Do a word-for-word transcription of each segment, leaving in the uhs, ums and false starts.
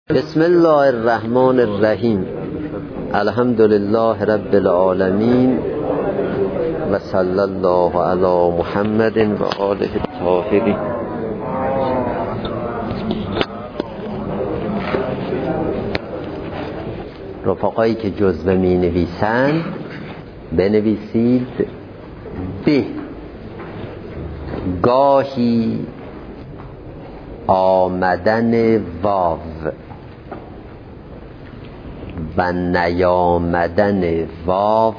بسم الله الرحمن الرحیم. الحمد لله رب العالمین و صلی الله علی محمد و آله الطاهرین. رفقایی که جزوه می نویسند بنویسید به. گاهی آمدن واو و نیامدن واو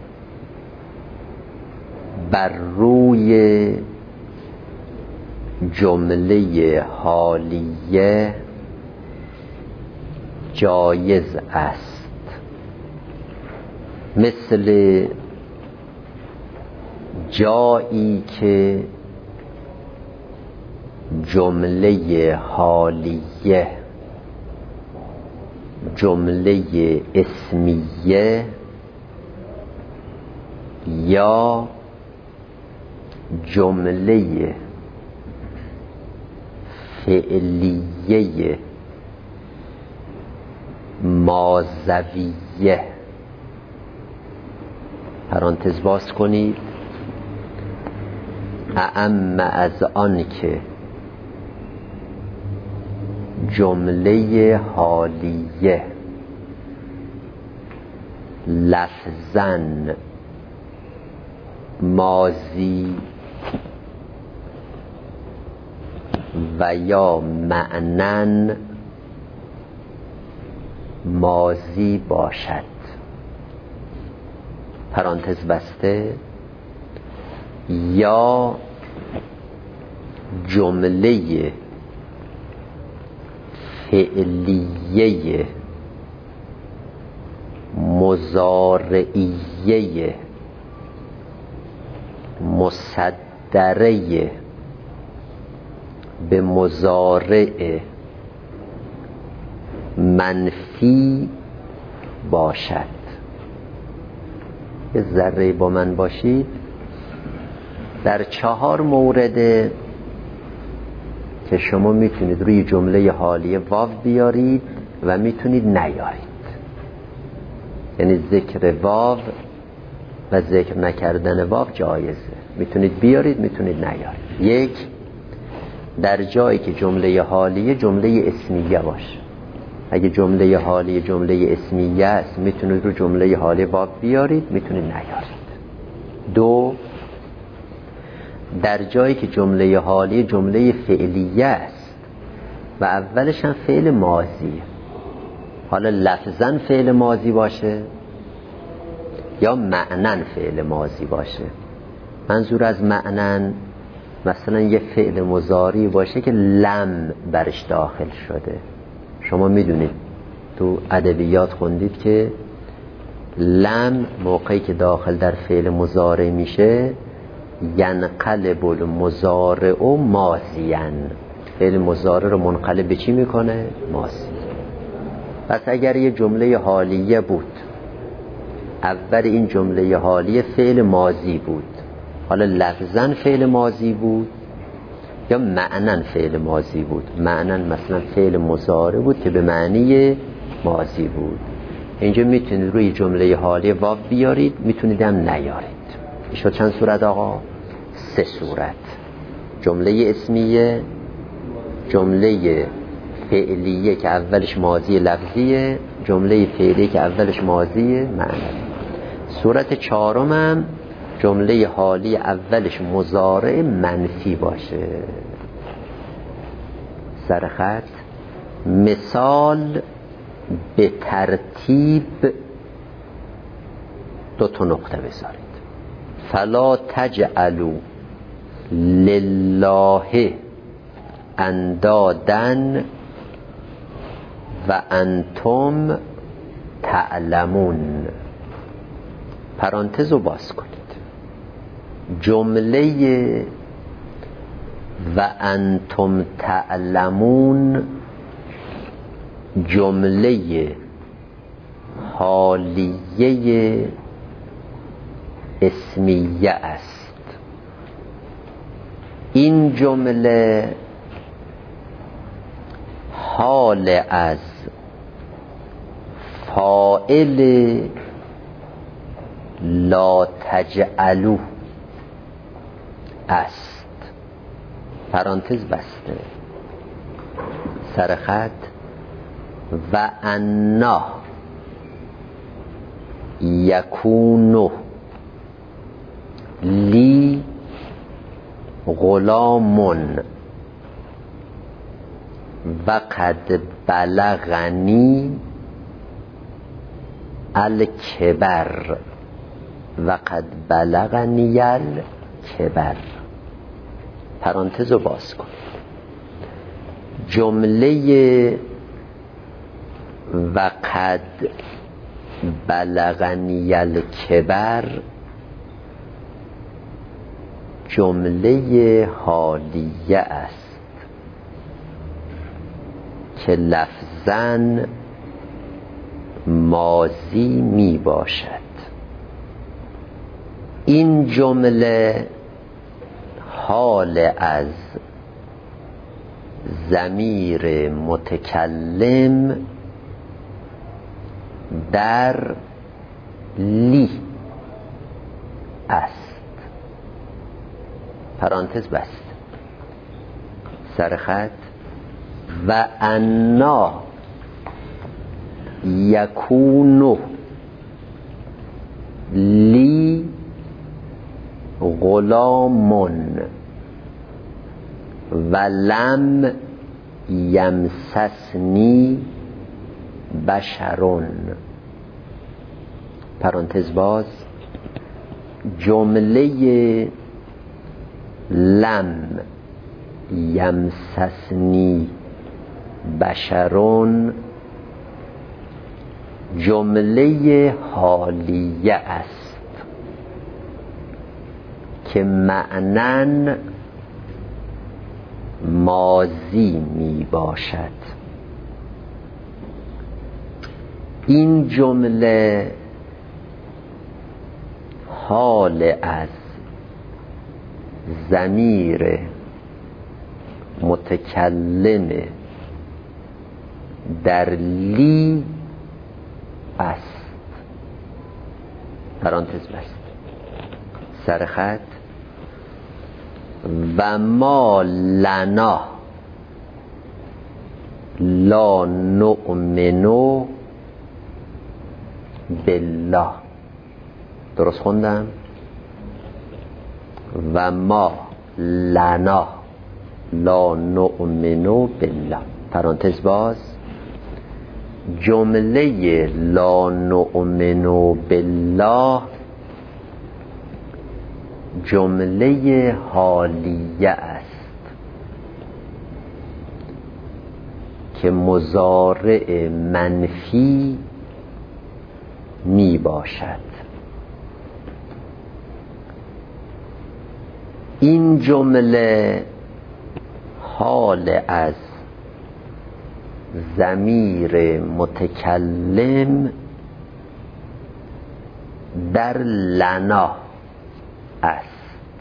بر روی جمله حالیه جایز است، مثل جایی که جمله حالیه جمله اسمیه یا جمله فعلیه ماضویه، پرانتز باز کنید، اعم از آن که جمله حالیه لفظاً ماضی و یا معناً ماضی باشد، پرانتز بسته، یا جمله فعلیه مضارعیه مصدره به مضارع منفی باشد. یه ذره با من باشید. در چهار مورد که شما میتونید روی جمله حالیه واو بیارید و میتونید نیارید، یعنی ذکر واو و ذکر نکردن واو جایزه، میتونید بیارید میتونید نیارید. یک، در جایی که جمله حالیه جمله اسمیه باشه. اگه جمله حالیه جمله اسمیه است میتونید رو جمله حالیه واو بیارید میتونید نیارید. دو، در جایی که جمله حالی جمله فعلیه است و اولش هم فعل ماضیه، حالا لفظاً فعل ماضی باشه یا معناً فعل ماضی باشه. منظور از معناً مثلا یه فعل مضارع باشه که لم برش داخل شده. شما میدونید تو ادبیات خوندید که لم موقعی که داخل در فعل مضارع میشه ینقلب المضارع ماضیاً، فعل مضارع رو منقلب به چی میکنه؟ ماضی. پس اگر یه جمله حالیه بود، اول این جمله حالیه فعل ماضی بود، حالا لفظاً فعل ماضی بود یا معناً فعل ماضی بود. معناً مثلا فعل مضارع بود که به معنی ماضی بود. اینجا میتونید روی جمله حالیه واو بیارید میتونید هم نیارید. شد چند صورت آقا؟ سه صورت. جمله اسمیه، جمله فعلیه که اولش ماضی لفظیه، جمله فعلیه که اولش ماضی معنوی. صورت چهارم هم جمله حالی اولش مضارع منفی باشه. سرخط مثال به ترتیب دو تا نقطه بذارید. فلا تجعلوا لله اندادن و انتم تعلمون، پرانتز رو باز کنید. جمله و انتم تعلمون جمله حالیه اسمیه است. این جمله حال از فاعل لا تجعلو است، پرانتز بسته، سرخط و انا یکونو لی غلامون و قد بلغنی الکبر و قد بلغنی الکبر. پرانتز رو باز کن. جمله و قد بلغنی الکبر جمله حالیه است که لفظاً ماضی می باشد. این جمله حال از ضمیر متکلم در لی است، پرانتز بست، سرخط و انا یکونو لی غلامون و لم یمسسنی بشرون، پرانتز باز. جمله لم یمسسنی بشرون جمله حالیه است که معناً ماضی می باشد. این جمله حال از ضمیر متکلم در لی است، پرانتز بست، سرخط و ما لنا لا نؤمنو بالله. درست خوندم؟ و ما لنا لا نؤمنو بالله، پرانتز باز. جمله لا نؤمنو بالله جمله حالیه است که مضارع منفی می باشد. این جمله حال از ضمیر متکلم در لنا است،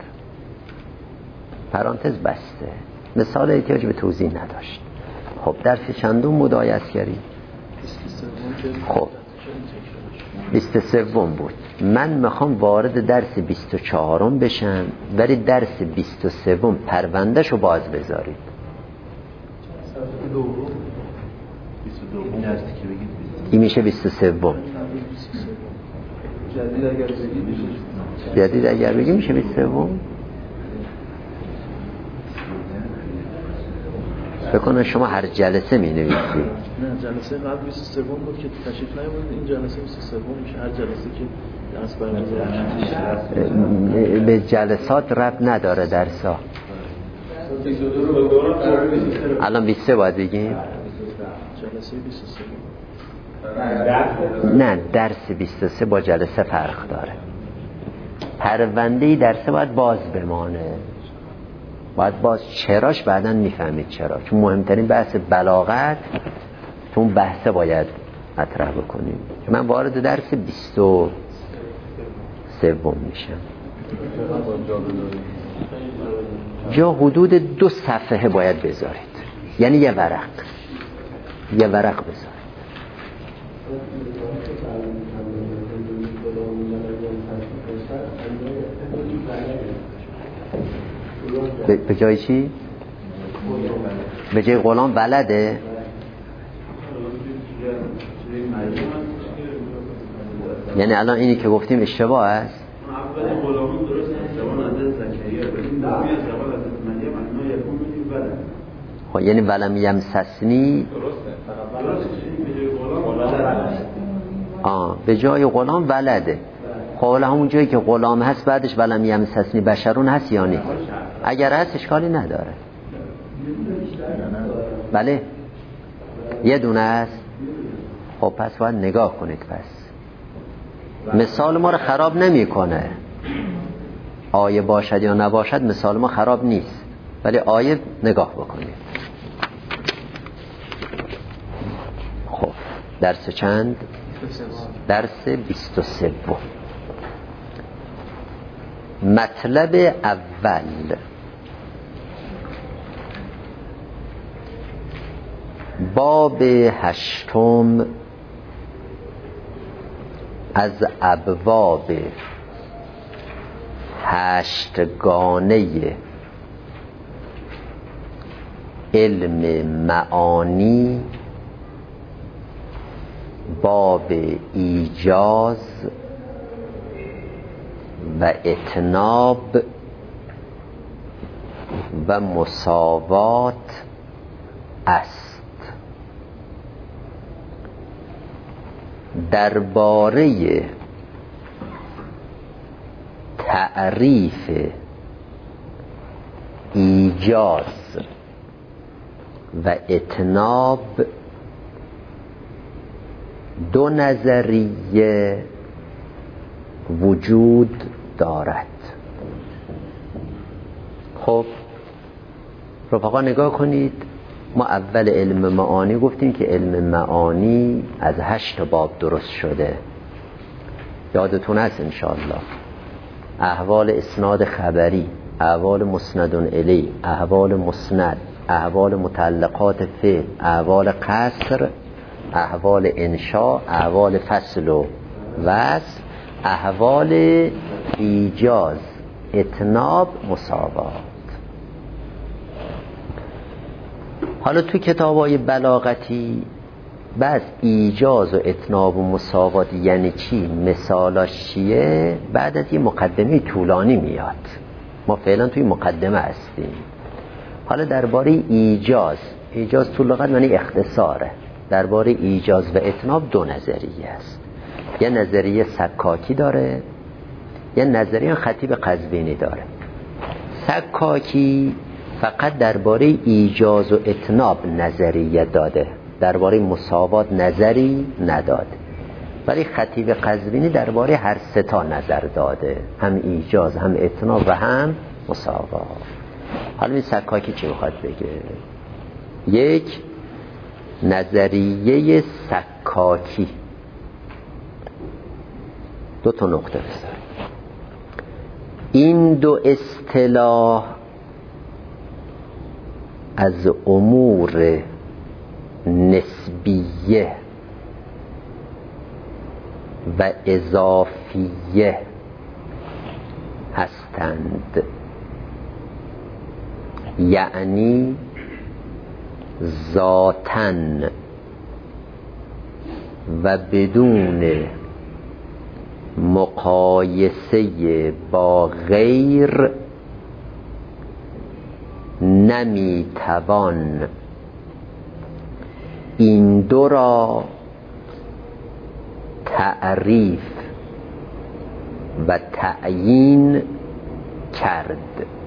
پرانتز بسته، مثال احتیاج به توضیح نداشت. خب درس چندم بود آیه عسکری؟ خب بیست و سوم بود. من میخوام وارد درس بیست و چهارم بشم، ولی درس بیست و سوم پروندهش رو باز بذارید. این میشه بیست و سوم. جدید اگر بگیم جدید اگر بگیم میشه بیست و سوم. بکنم شما هر جلسه می نویسی. نه جلسه قبل بیست و سوم بود که تشریف نیاورد، این جلسه بیست و سوم میشه. هر جلسه که درس برگزار بشه به جلسات ربط نداره درسا. الان بیست و سه باید بگیم. جلسه بیست و سه نه درس بیست و سه با جلسه فرق داره. پرونده درسه باید باز بمانه، باید باز. چراش بعداً میفهمید چرا، چون مهمترین بحث بلاغت تو اون بحثه باید مطرح بکنیم. من وارد درس بیست و سوم میشم. جا حدود دو صفحه باید بذارید، یعنی یه ورق یه ورق بذارید. به جای چی؟ به جای غلام ولده؟ یعنی الان اینی که گفتیم اشتباه است؟ خب یعنی ولم یمسسنی آه به جای غلام ولده. خب همون جایی که غلام هست بعدش ولم یمسسنی بشرون هست یا نیست؟ اگر هست اشکالی نداره. بله یه دونه است. خب پس باید نگاه کنید. پس مثال ما رو خراب نمیکنه. آیه باشد یا نباشد مثال ما خراب نیست، ولی آیه نگاه بکنید. خب درس چند؟ درس بیست و سه. مطلب اول باب هشتم از ابواب هشتگانه علم معانی، باب ایجاز و اتناب و مساوات است. درباره تعریف ایجاز و اتناب دو نظریه وجود دارد. خب رفقا نگاه کنید. ما اول علم معانی گفتیم که علم معانی از هشت باب درست شده. یادتون هست انشاءالله. احوال اسناد خبری، احوال مسند الی، احوال مسند، احوال متعلقات فعل، احوال قصر، احوال انشاء، احوال فصل و وصل، احوال ایجاز، اتناب، مساوات. حالا تو کتابای بلاغتی بس ایجاز و اتناب و مساوات یعنی چی، مثالاش چیه، بعد از یه مقدمه طولانی میاد. ما فعلا توی مقدمه هستیم. حالا درباره ایجاز، ایجاز تو لغت معنی اختصاره. درباره ایجاز و اتناب دو نظریه است. یه نظریه سکاکی داره، یه نظریه خطیب قزوینی داره. سکاکی فقط درباره ایجاز و اتناب نظریه داده، درباره مساوات نظری نداده. ولی خطیب قزوینی درباره هر سه تا نظر داده، هم ایجاز، هم اتناب و هم مساوات. حالا این سکاکی چی میخواد بگه؟ یک، نظریه سکاکی دو تا نقطه بذار. این دو اصطلاح از امور نسبیه و اضافیه هستند، یعنی ذاتاً و بدون مقایسه با غیر نمیتوان این دو را تعریف و تعیین کرد.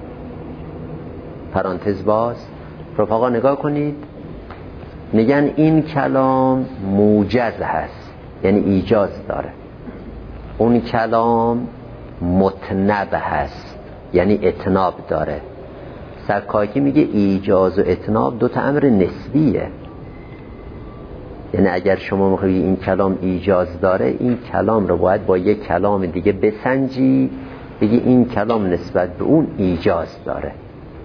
پرانتز باز. رفقا نگاه کنید، میگن این کلام موجز هست یعنی ایجاز داره، اون کلام متنب هست یعنی اتناب داره. سکاکی میگه ایجاز و اتناب دو تا امر نسبیه. یعنی اگر شما میخوایی این کلام ایجاز داره، این کلام رو باید با یک کلام دیگه بسنجی، بگی این کلام نسبت به اون ایجاز داره.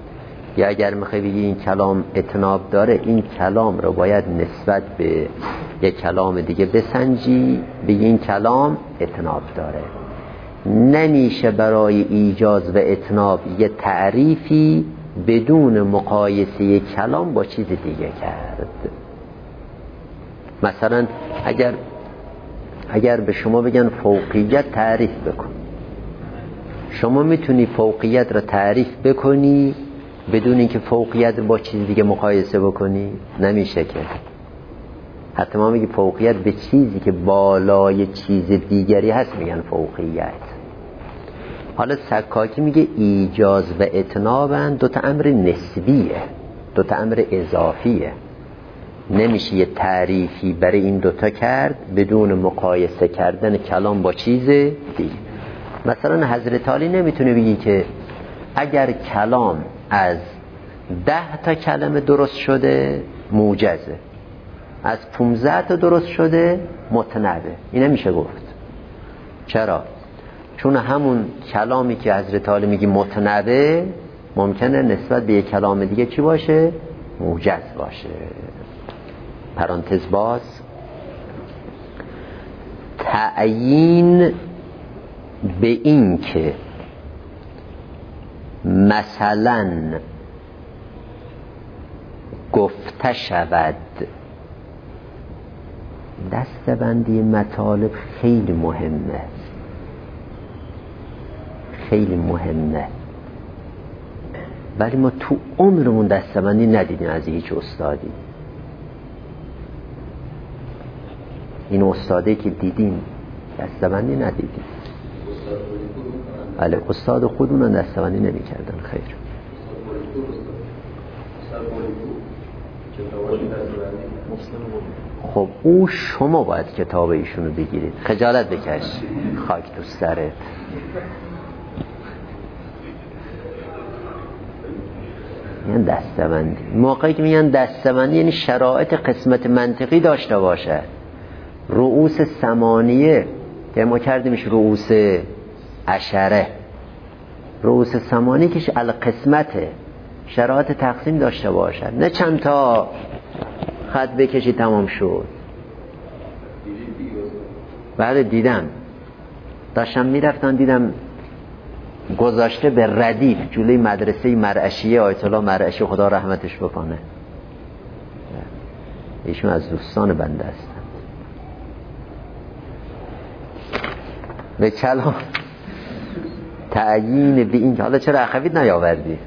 یا اگر میخوایی بگی این کلام اتناب داره، این کلام رو باید نسبت به یک کلام دیگه بسنجی بگی این کلام اتناب داره. نمیشه برای ایجاز و اتناب یه تعریفی بدون مقایسه کلام با چیز دیگه کرد. مثلا اگر اگر به شما بگن فوقیت تعریف بکن، شما میتونی فوقیت را تعریف بکنی بدون اینکه فوقیت با چیز دیگه مقایسه بکنی؟ نمیشه که. حتی ما میگی فوقیت به چیزی که بالای چیز دیگری هست میگن فوقیت. حالا سکاکی میگه ایجاز و اتنابن دوتا امر نسبیه، دوتا امر اضافیه. نمیشه یه تعریفی برای این دوتا کرد بدون مقایسه کردن کلام با چیز دیگه. مثلا حضرت علی نمیتونه بگی که اگر کلام از ده تا کلمه درست شده موجزه، از پونزده تا درست شده متنبه. این نمیشه گفت. چرا؟ چون همون کلامی که حضرت علی میگی متنبه ممکنه نسبت به یک کلام دیگه چی باشه؟ موجز باشه. پرانتز باز. تعیین به این که مثلا گفته شود، دسته‌بندی مطالب خیلی مهمه، خیلی مهمه، ولی ما تو عمرمون دسته‌بندی ندیدیم از هیچ استادی. این استادی که دیدیم دسته‌بندی ندیدیم. بله استاد خودمون دسته‌بندی نمی‌کردن. خیر. خب او شما باید کتاب ایشونو بگیرید. خجالت بکش. خاک تو سرت. یعنی دسته‌بندی موقعی که میگن دسته‌بندی یعنی شرایط قسمت منطقی داشته باشه. رؤوس ثمانیه که ما کردیمش رؤوس عشره، رؤوس ثمانیه کش القسمته، شرایط تقسیم داشته باشد، نه چند تا خط بکشی تمام شد. بعد دیدم داشتم میرفتن دیدم گذاشته به ردیف جلوی مدرسه مرعشیه آیت الله مرعشی خدا رحمتش بکنه. ایشون از دوستان بنده است. به کلام تعیین به این، حالا چرا اخوید نیاوردی؟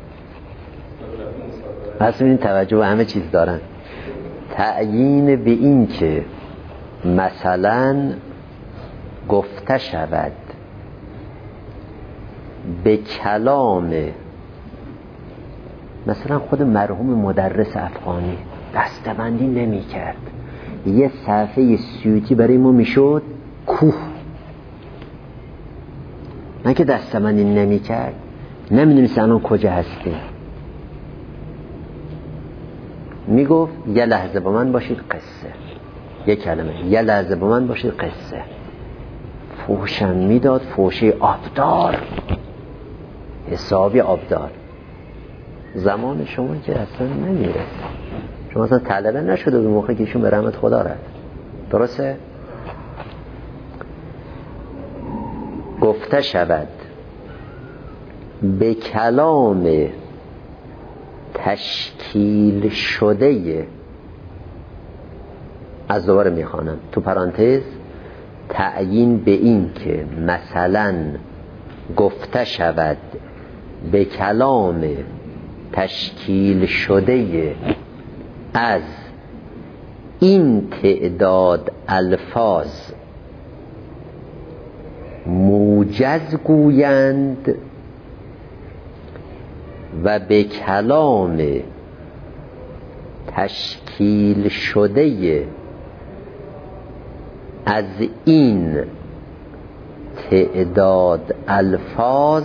پس این توجه به همه چیز دارن. تعیین به این که مثلا گفته شود به کلام، مثلا خود مرحوم مدرس افغانی دسته‌بندی نمی کرد، یه صفحه سیوطی برای ما میشد کوه. نه که دسته‌بندی نمی کرد نمیدونی الان کجا هستی. میگفت یه لحظه با من باشید قصه، یه کلمه یه لحظه با من باشید قصه. فوشم میداد، فوشه آبدار، حسابی آبدار. زمان شما که اصلا نمیره، شما اصلا طلبه نشده به موقعی که ایشون به رحمت خدا رفت. درسته؟ گفته شود به کلام تشکیل شده، از دوباره میخوانم تو پرانتز، تعیین به این که مثلا گفته شود به کلام تشکیل شده از این تعداد الفاظ موجز گویند و به کلام تشکیل شده از این تعداد الفاظ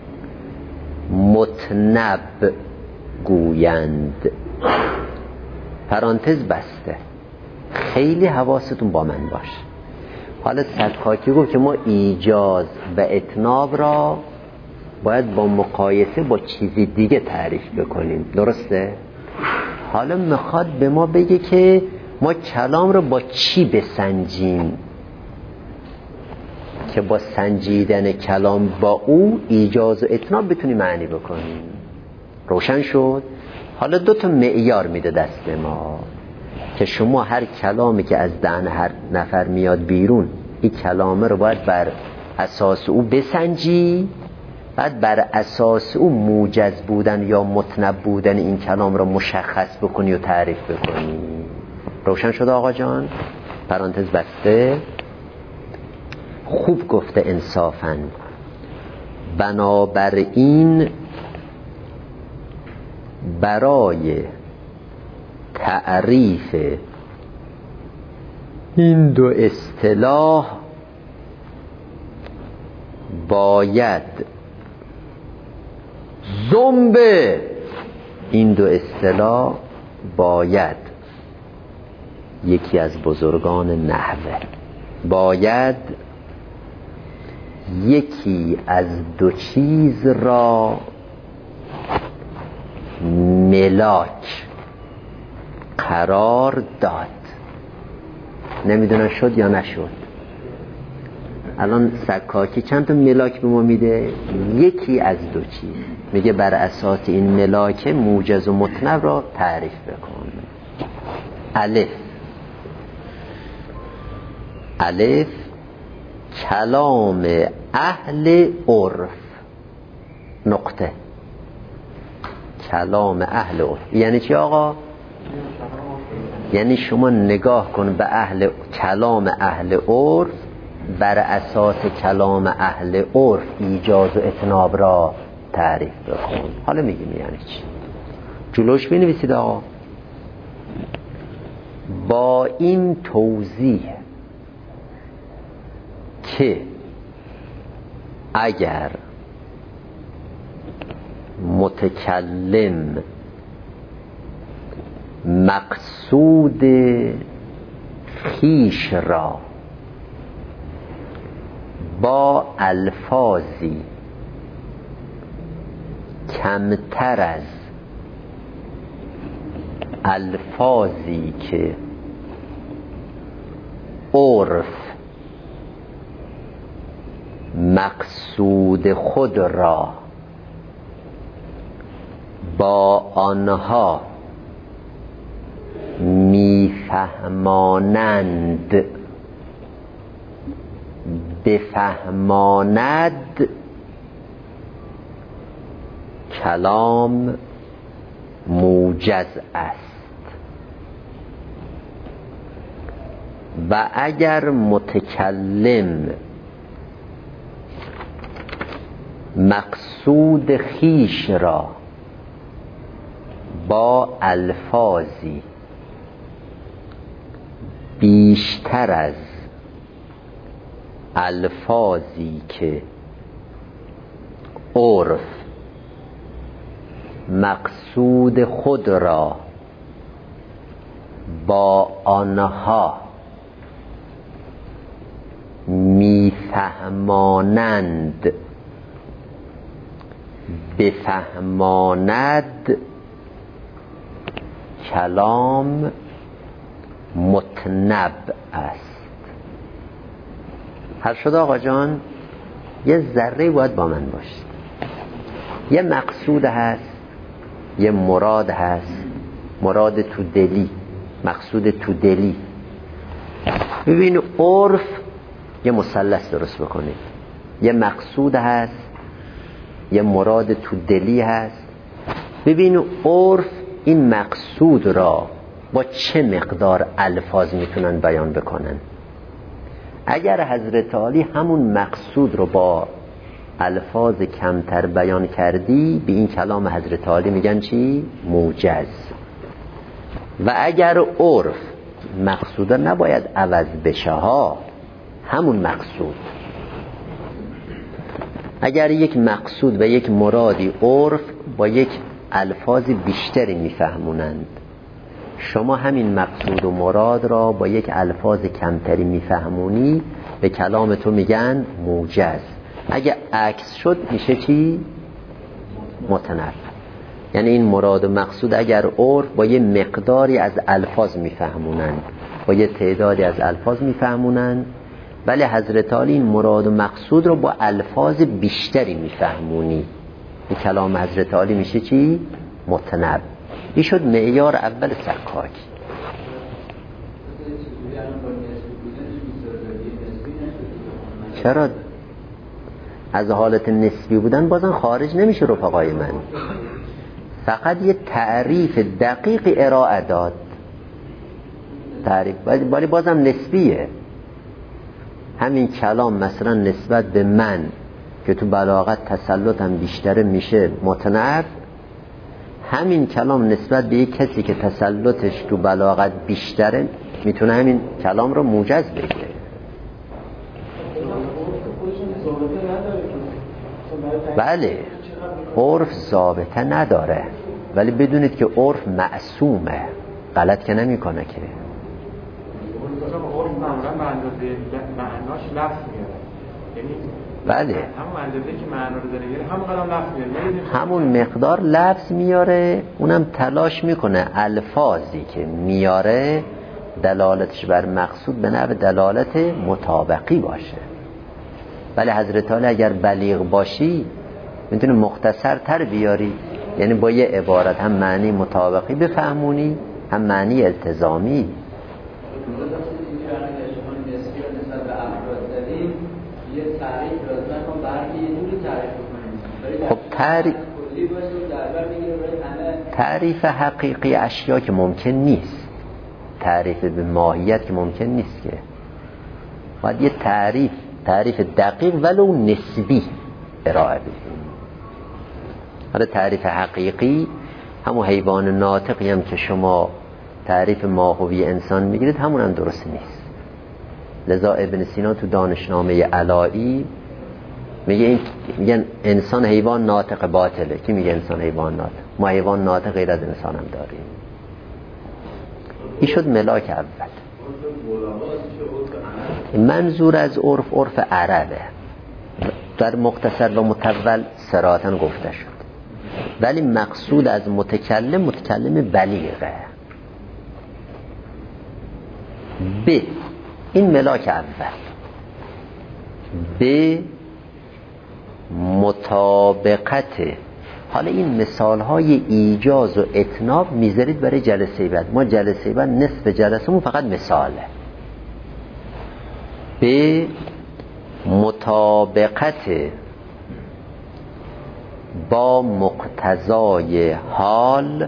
متنب گویند. پرانتز بسته. خیلی حواستون با من باشه. حالا سکاکی گفت که ما ایجاز و اتناب را باید با مقایسه با چیزی دیگه تعریف بکنیم. درسته؟ حالا میخواد به ما بگه که ما کلام رو با چی بسنجیم که با سنجیدن کلام با او ایجاز و اتناب بتونیم معنی بکنیم؟ روشن شد؟ حالا دو تا معیار میده دست ما که شما هر کلامی که از دهن هر نفر میاد بیرون، این کلامه رو باید بر اساس او بسنجی، بعد بر اساس او موجز بودن یا متنب بودن این کلام رو مشخص بکنی و تعریف بکنی. روشن شد آقا جان؟ پرانتز بسته. خوب گفته انصافاً. بنابراین برای تعریف این دو اصطلاح باید زنبه این دو اصطلاح باید یکی از بزرگان نحوه باید یکی از دو چیز را ملاک قرار داد. نمیدونم شد یا نشد. الان سکاکی چند تا ملاک به ما میده؟ یکی از دو چیز. میگه بر اساس این ملاک موجز و متنب را تعریف بکن. الف الف کلام اهل عرف. نقطه. کلام اهل عرف یعنی چی آقا؟ یعنی شما نگاه کن به اهل کلام اهل عرف، بر اساس کلام اهل عرف ایجاز و اتناب را تعریف بکن. حالا میگیم یعنی چی؟ جلوش بنویسید آقا. با این توضیح که اگر متکلم مقصود خیش را با الفاظی کمتر از الفاظی که عرف مقصود خود را با آنها میفهمانند بفهماند، کلام موجز است. و اگر متکلم مقصود خیش را با الفاظی بیشتر از الفاظی که عرف مقصود خود را با آنها میفهمانند بفهماند، کلام متنب است. حل شد آقا جان؟ یه ذره باید با من باشید. یه مقصود هست، یه مراد هست. مراد تو دلی، مقصود تو دلی. ببین عرف یه مثلث درست بکنید. یه مقصود هست، یه مراد تو دلی هست. ببین عرف این مقصود را با چه مقدار الفاظ میتونن بیان بکنن. اگر حضرت عالی همون مقصود رو با الفاظ کمتر بیان کردی، به این کلام حضرت عالی میگن چی؟ موجز. و اگر عرف مقصود نباید عوض بشه ها، همون مقصود. اگر یک مقصود و یک مرادی عرف با یک الفاظ بیشتری میفهمونند، شما همین مقصود و مراد را با یک الفاظ کمتری میفهمونی، به کلام تو میگن موجز. اگه عکس شد میشه چی؟ متنب. یعنی این مراد و مقصود اگر عرف با یه مقداری از الفاظ میفهمونند، با یه تعدادی از الفاظ میفهمونند، ولی حضرت علی این مراد و مقصود رو با الفاظ بیشتری میفهمونی. این کلام حضرت علی میشه چی؟ متنبع. این شد معیار اول سکاکی. چرا از حالت نسبی بودن بازم خارج نمیشه رفقای من، فقط یه تعریف دقیق ارائه داد، تعریف ولی بازم نسبیه. همین کلام مثلا نسبت به من که تو بلاغت تسلطم بیشتره میشه متنبع، همین کلام نسبت به یک کسی که تسلطش تو بلاغت بیشتره میتونه همین کلام رو موجز بگه. بله عرف ضابطه نداره، ولی بدونید که عرف معصومه، غلط که نمی کنه که. عرف معمولا به اندازه معناش لفظ میاره، یعنی بله همون اندازه که معنا رو داره یعنی همون قدم لفظ میاره، همون مقدار لفظ میاره، اونم تلاش میکنه الفاظی که میاره دلالتش بر مقصود به نحو دلالت مطابقی باشه. ولی حضرت علی اگر بلیغ باشی میتونه مختصر تر بیاری، یعنی با یه عبارت هم معنی مطابقی بفهمونی هم معنی التزامی. خب تعریف تعریف حقیقی اشیا که ممکن نیست، تعریف به ماهیت که ممکن نیست، که باید یه تعریف تعریف دقیق ولو نسبی ارائه بدیم. حالا تعریف حقیقی همون حیوان ناطقی هم که شما تعریف ماهوی انسان میگیرید همون هم درست نیست. لذا ابن سینا تو دانشنامه علایی میگه این میگن انسان حیوان ناطق باطله. کی میگه انسان حیوان ناطق؟ ما حیوان ناطق غیر از انسان هم داریم. این شد ملاک اول. منظور از عرف عرف عربه، در مختصر و مطول صراحتاً گفته شد، ولی مقصود از متکلم متکلم بلیغه. ب این ملاک اول. ب مطابقت. حالا این مثال های ایجاز و اتناب میذارید برای جلسه بعد. ما جلسه بعد نصف جلسه فقط مثاله. به مطابقت با مقتضای حال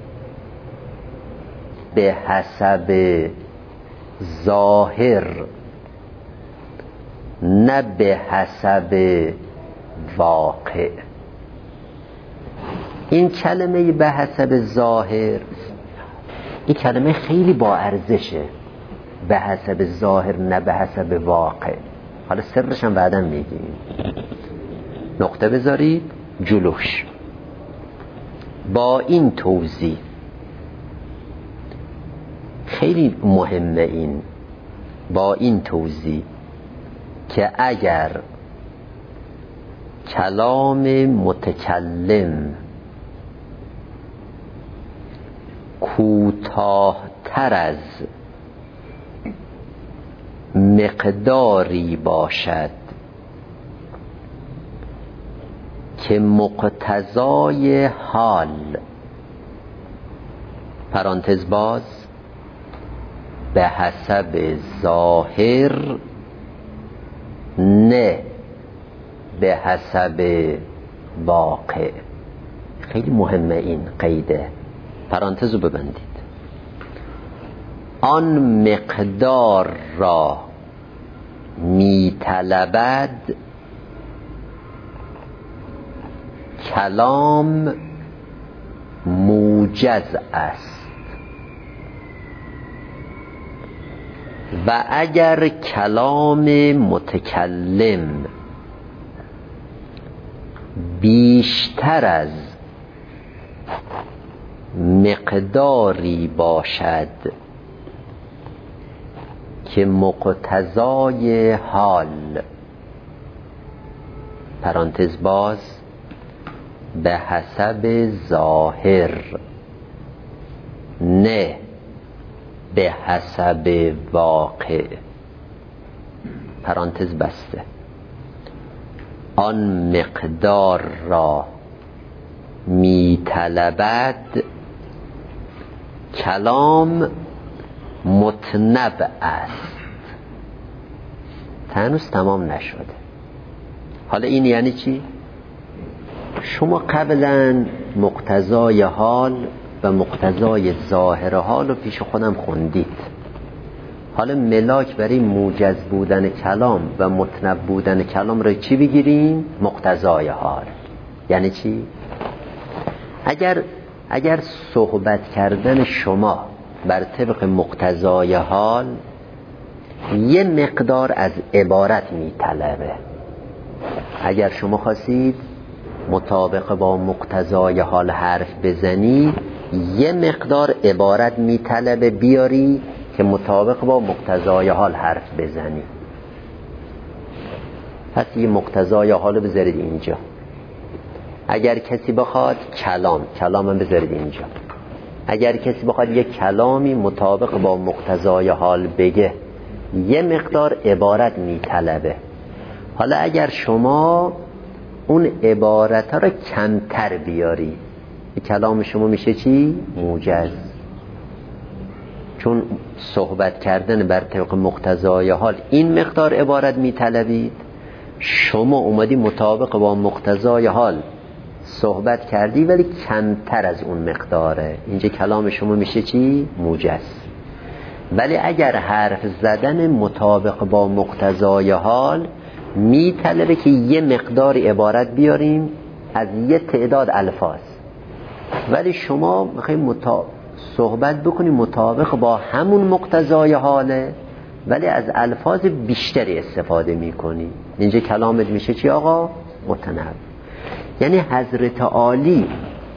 به حسب ظاهر نه به حسب واقع. این کلمه به حسب ظاهر این کلمه خیلی با ارزشه. به حسب ظاهر نه به حسب واقع. حالا سرش هم بعدا میگیم. نقطه بذارید جلوش. با این توضیح خیلی مهمه، این با این توضیح که اگر کلام متکلم کوتاه‌تر از مقداری باشد که مقتضای حال پرانتز باز به حسب ظاهر نه به حسب واقع. خیلی مهمه این قیده، پرانتز رو ببندید. آن مقدار را می طلبد کلام موجز است و اگر کلام متکلم بیشتر از مقداری باشد که مقتضای حال پرانتز باز به حسب ظاهر، نه به حسب واقع. پرانتز بسته. آن مقدار را می طلبد کلام متنبع است. هنوز تمام نشده. حالا این یعنی چی؟ شما قبلا مقتضای حال و مقتضای ظاهر حال رو پیش خودم خوندید. حالا ملاک برای موجز بودن کلام و متنبع بودن کلام رو چی بگیریم؟ مقتضای حال. یعنی چی؟ اگر اگر صحبت کردن شما بر طبق مقتضای حال یه مقدار از عبارت می طلبه، اگر شما خواستید مطابق با مقتضای حال حرف بزنی یه مقدار عبارت می طلبه بیاری که مطابق با مقتضای حال حرف بزنی. پس یه مقتضای حال بذارید اینجا. اگر کسی بخواد کلام کلام هم بذارید اینجا. اگر کسی بخواد یه کلامی مطابق با مقتضای حال بگه یه مقدار عبارت می طلبه. حالا اگر شما اون عبارت ها رو کمتر بیاری کلام شما میشه چی؟ موجز. چون صحبت کردن بر طبق مقتضای حال این مقدار عبارت می طلبید، شما اومدی مطابق با مقتضای حال صحبت کردی ولی کمتر از اون مقداره، اینجا کلام شما میشه چی؟ موجز. ولی اگر حرف زدن مطابق با مقتضای حال میطلبه که یه مقدار عبارت بیاریم از یه تعداد الفاظ، ولی شما میخوایم مطا... صحبت بکنیم مطابق با همون مقتضای حاله ولی از الفاظ بیشتری استفاده میکنی، اینجا کلامت میشه چی آقا؟ متنبع. یعنی حضرت عالی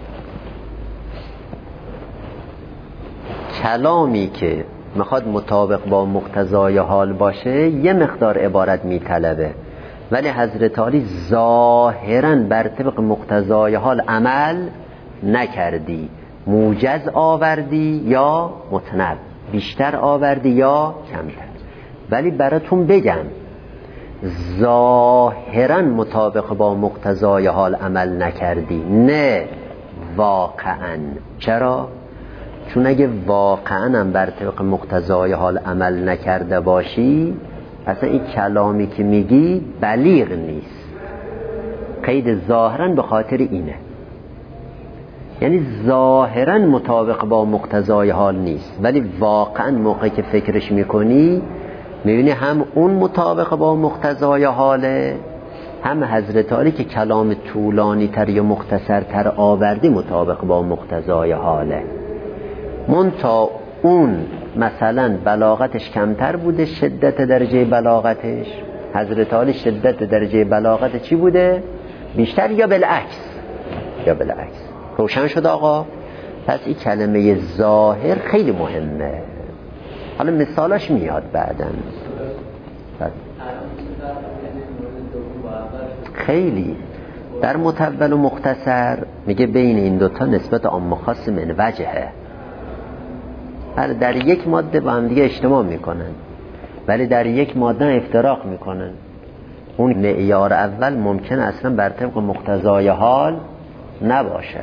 کلامی که میخواد مطابق با مقتضای حال باشه یه مقدار عبارت میطلبه، ولی حضرت عالی ظاهراً بر طبق مقتضای حال عمل نکردی، موجز آوردی یا متنبع، بیشتر آوردی یا کمتر. ولی براتون بگم ظاهراً مطابق با مقتضای حال عمل نکردی، نه واقعاً. چرا؟ چون اگه واقعاً هم بر طبق مقتضای حال عمل نکرده باشی اصلا این کلامی که میگی بلیغ نیست. قید ظاهراً به خاطر اینه، یعنی ظاهراً مطابق با مقتضای حال نیست ولی واقعاً موقعی که فکرش میکنی میبینی هم اون مطابق با مقتضای حاله، هم حضرت عالی که کلام طولانی تر یا مختصر تر آوردی مطابق با مقتضای حاله. منتها اون مثلا بلاغتش کمتر بوده، شدت درجه بلاغتش، حضرت عالی شدت درجه بلاغت چی بوده؟ بیشتر یا بالعکس؟ یا بالعکس. روشن شد آقا؟ پس این کلمه ظاهر خیلی مهمه. حالا مثالاش میاد بعدن. خیلی در مطول و مختصر میگه بین این دوتا نسبت عام خاص من وجهه. هر در یک ماده با هم دیگه اجتماع میکنن ولی در یک ماده افتراق میکنن. اون معیار اول ممکن اصلا بر طبق مقتضای حال نباشه.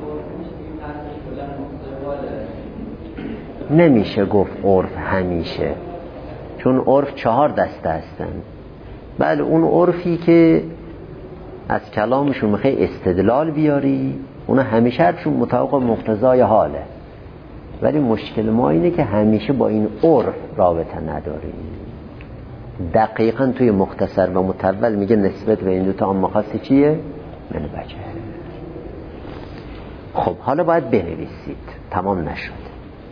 نمیشه گفت عرف همیشه، چون عرف چهار دسته هستن. بله اون عرفی که از کلامشون میخوای استدلال بیاری اونا همیشه حرفشون مطابق مقتضای حاله، ولی مشکل ما اینه که همیشه با این عرف رابطه نداریم. دقیقاً توی مختصر و مطول میگه نسبت به این دوتا عام خاص چیه؟ من بچه. خب حالا باید بنویسید، تمام نشد.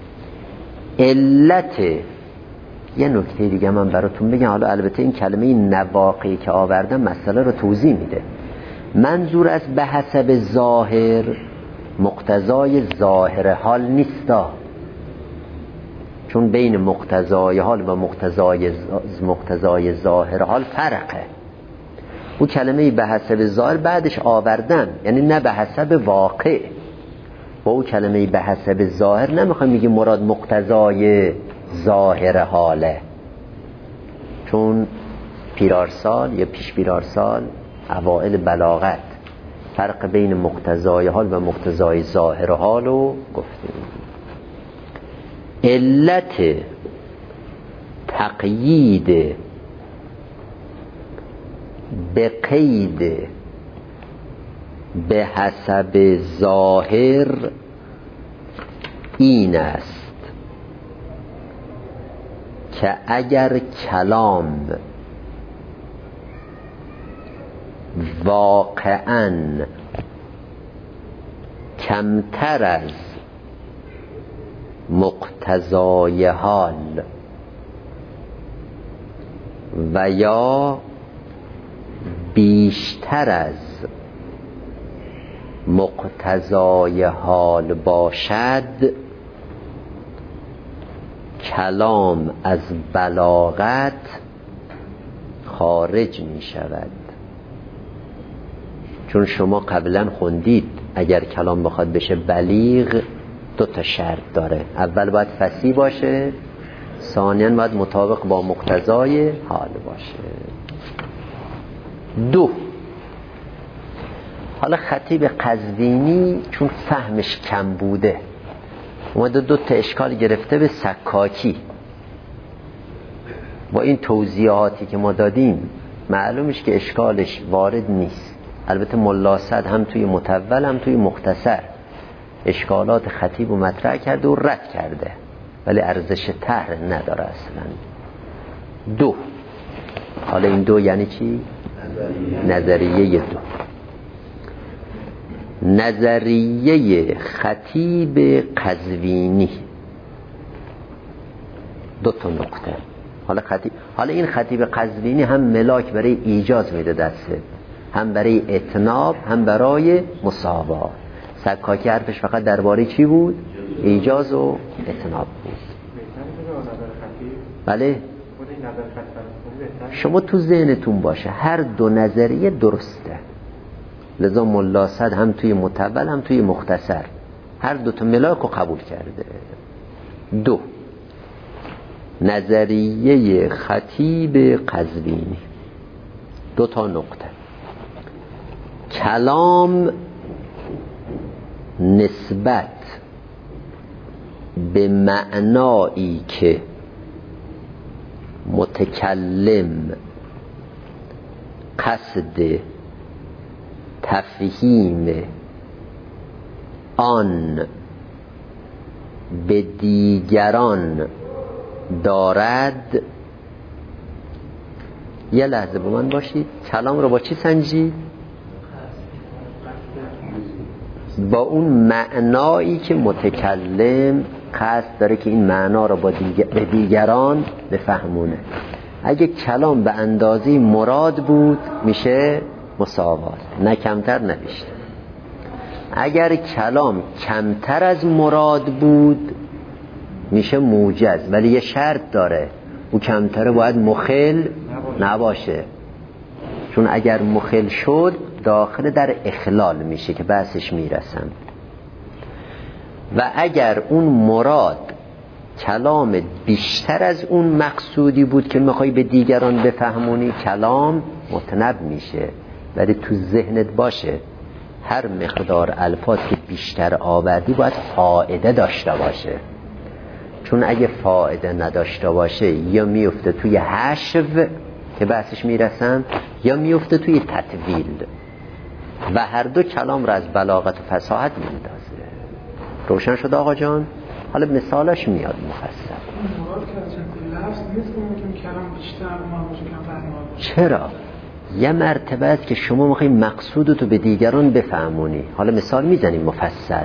علت یه نکته دیگه من براتون بگم، حالا البته این کلمه نواقعی که آوردم مسئله رو توضیح میده. منظور از به حسب ظاهر مقتضای ظاهر حال نیستا، چون بین مقتضای حال و مقتضای مقتضای ظاهر حال فرقه. او کلمه به حسب ظاهر بعدش آوردن، یعنی نه به حسب واقع. با او کلمه به حسب ظاهر نمیخوایم میگیم مراد مقتضای ظاهر حاله، چون پیرارسال یا پیش پیرارسال اوائل بلاغت فرق بین مقتضای حال و مقتضای ظاهر حال رو گفتیم. علت تقیید به قید به حسب ظاهر این است که اگر کلام واقعاً کمتر از مقتضای حال و یا بیشتر از مقتضای حال باشد، کلام از بلاغت خارج می شود. چون شما قبلا خوندید اگر کلام بخواد بشه بلیغ دو تا شرط داره، اول باید فصیح باشه، ثانیاً باید مطابق با مقتضای حال باشه. دو، حالا خطیب قزوینی چون فهمش کم بوده اومده دو تا اشکال گرفته به سکاکی. با این توضیحاتی که ما دادیم معلومش که اشکالش وارد نیست. البته ملا صد هم توی مطول هم توی مختصر اشکالات خطیب رو مطرح کرده و رد کرده، ولی ارزش طرح نداره اصلا. دو، حالا این دو یعنی چی؟ نظریه دو. نظریه خطیب قزوینی دو تا نکته. حالا خطیب، حالا این خطیب قزوینی هم ملاک برای ایجاز میده دسته، هم برای اتناب هم برای مساوا. سکاکی حرفش فقط درباره چی بود؟ ایجاز و اتناب بود. بله شما تو ذهنتون باشه هر دو نظریه درسته، لذا ملا صد هم توی مطول هم توی مختصر هر دو تا ملاک رو قبول کرده. دو، نظریه خطیب قزوینی دو تا نقطه. کلام نسبت به معنایی که متکلم قصد تفهیم آن به دیگران دارد. یه لحظه با من باشید، کلام رو با چی سنجید؟ با اون معنایی که متکلم قصد داره که این معنا رو با دیگر به دیگران بفهمونه. اگه کلام به اندازه مراد بود میشه مساوات، نه کمتر نه بیشتر. اگر کلام کمتر از مراد بود میشه موجز، ولی یه شرط داره، او کمتره باید مخل نباشه، چون اگر مخل شد داخل در اخلال میشه که بحثش میرسم. و اگر اون مراد کلام بیشتر از اون مقصودی بود که میخوای به دیگران بفهمونی، کلام متنب میشه. ولی تو ذهنت باشه هر مقدار الفاظ که بیشتر آوردی باید فائده داشته باشه، چون اگه فائده نداشته باشه یا میفته توی حشو که بحثش میرسن یا میفته توی تطویل و هر دو کلام را از بلاغت و فصاحت میندازه. روشن شد آقا جان؟ حالا مثالش میاد مفصل. مراد که از لفظ نیست که ممکن کلام بیشتر ما باشه کمتر باشه. چرا؟ یه مرتبه است که شما میخوای مقصودتو به دیگران بفهمونی. حالا مثال میزنیم مفصل.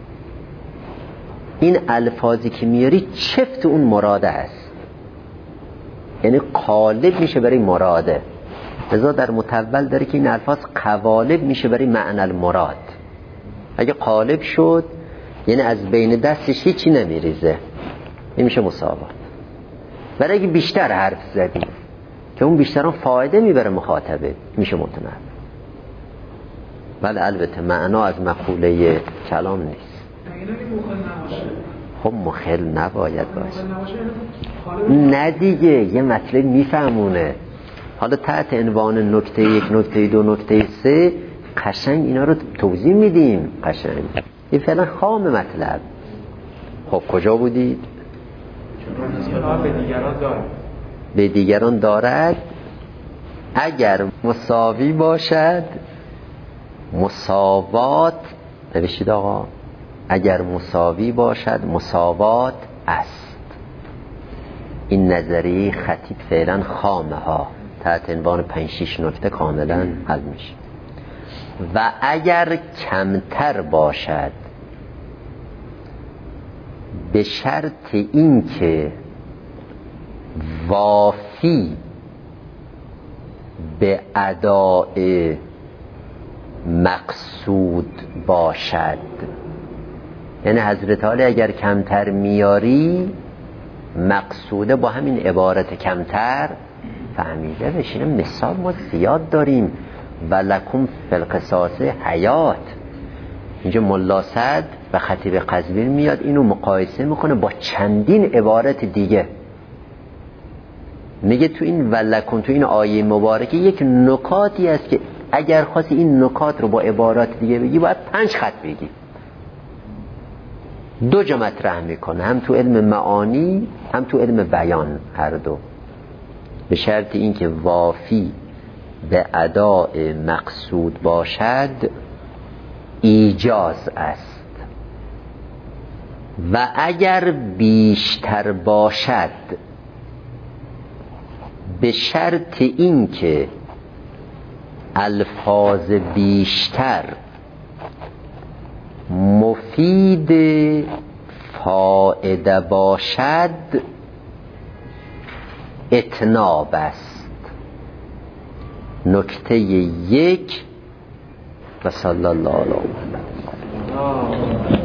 این الفاظی که میاری چفت اون مراده است، یعنی قالب میشه برای مراده. لذا در متول داره که این الفاظ قوالب میشه برای معنی المراد. اگه قالب شد یعنی از بین دستش هیچی نمیریزه، نمیشه مساوات. ولی اگه بیشتر حرف زدی که اون بیشتر فایده میبره مخاطبه، میشه متنوع. ولی البته معنا از مقوله کلام نیست. خب مخل نباید باشه. نه دیگه، یه مطلب میفهمونه. حالا تحت عنوان نکته یک، نکته دو، نکته سه قشنگ اینا رو توضیح میدیم. قشنگ این فعلا خام مطلب. خب کجا بودید؟ به دیگران دارد به دیگران دارد اگر مساوی باشد. مساوات نوشید آقا، اگر مساوی باشد مساوات است. این نظریه خطیب فعلا خامه ها تحت عنوان پنج شیش نکته کاملا حل میشه. و اگر کمتر باشد به شرط این که وافی به اداء مقصود باشد. یعنی حضرت علی اگر کمتر میاری مقصوده با همین عبارت کمتر فهمیده بشینه. مثال ما زیاد داریم. ولکم فی القصاص حیات. اینجا ملا سعد و خطیب قزوین میاد اینو مقایسه میکنه با چندین عبارت دیگه. میگه تو این ولکم، تو این آیه مبارکه یک نکاتی است که اگر خواستی این نکات رو با عبارات دیگه بگی باید پنج خط بگی. دو جا مطرح میکنه، هم تو علم معانی هم تو علم بیان، هر دو. به شرط اینکه وافی به اداء مقصود باشد ایجاز است. و اگر بیشتر باشد به شرط اینکه الفاظ بیشتر مفید فائده باشد اتناب است. نکته یک و صلی الله علیه و سلم.